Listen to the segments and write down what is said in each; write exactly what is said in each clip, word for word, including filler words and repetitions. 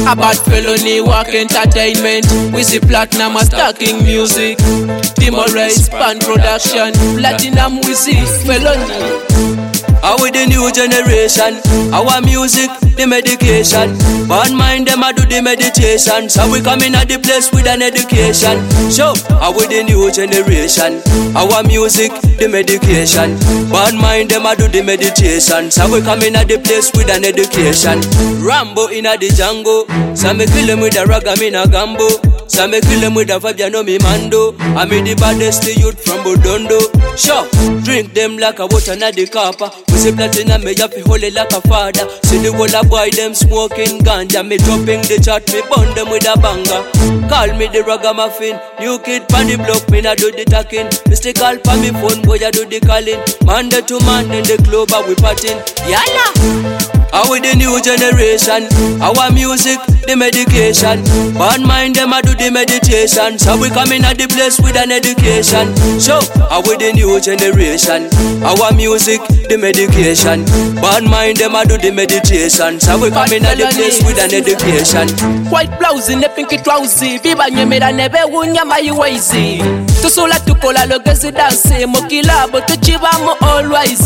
About felony work entertainment. We see platinum a stacking music. Timorous pan production. Platinum we see felony. How with the new generation, our music, the medication. Bad mind them a do the meditation. So we come in at the place with an education. So, how with the new generation, our music, the medication. Bad mind them a do the meditation. So we come in at the place with an education. Rambo in a the jungle. So me kill him with a rag, I'm in a gambo. So me kill him with a vibe, you know me mando. I'm in the baddest youth from Bodondo. Sure, drink them like a water na the copper. We say platinum, me have to hold it like a father. See the whole of boy, them smoking ganja. Me dropping the chat, me burn them with a banger. Call me the ragamuffin. New kid pan the block, me na do the talking. Mister call pa me phone, boy I do the calling. Monday to man in the club, we partying. Yalla! How with the new generation, our music, the medication. Bad mind them a do the meditation. So we come in at the place with an education. So, how with the new generation, our music, the medication. Bad mind them a do the meditation. So we come in at the place with an education. White blouse in the pinky trouser. Viva nyemera nebe unyama iwezi. Tusula tukola logezi dance. Mokila bote chiva mo always.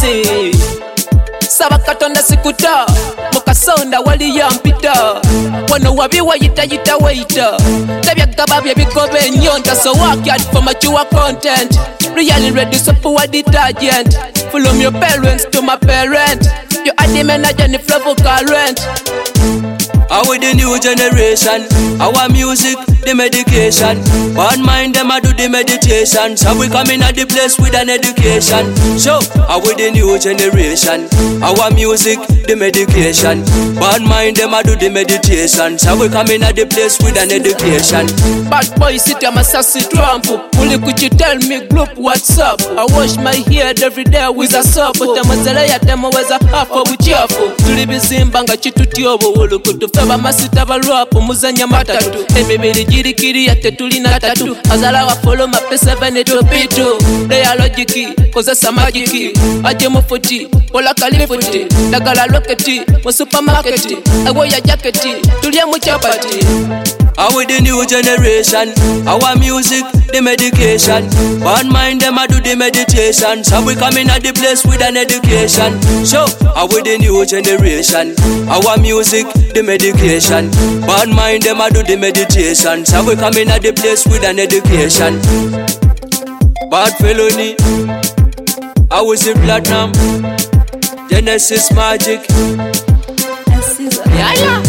Sabakatonda sikuta mukasonda wali yampita wano wabi wayita yita waita tabyagaba bye bigobe nyonta so work hard for mature content really ready so for detergent from your parents to my parent you are the manager in flavor current. How with the new generation, our music, the medication. Bad mind them a do the meditation. So we come in at the place with an education. So, how with the new generation, our music, the medication. Bad mind them a do the meditation. So we come in at the place with an education. Bad boy sit a sassy trump. Only could you tell me group what's up? I wash my head every day with a soap. But I'm a zelaya them always a half of cheerful. To live in Zimbanga chitutiobo ulukutu. Feba masita balwapo muzanya matatu. Emibiri jirikiri yate tulina tatu. Azala wa follow ma pesa vene topitu. Leya logiki, kozesa magiki. Aje mufuti, pola kalifuti. Dagala loketi, mu supermarketi. Ego ya jaketi, tulia mu chapati. How with the new generation, our music, the medication. Bad mind them a do the meditation. So we come in at the place with an education. So, how with the new generation, our music, the medication. Bad mind them a do the meditation. So we come in at the place with an education. Bad felony, I was in platinum. Genesis magic. Yeah, yeah.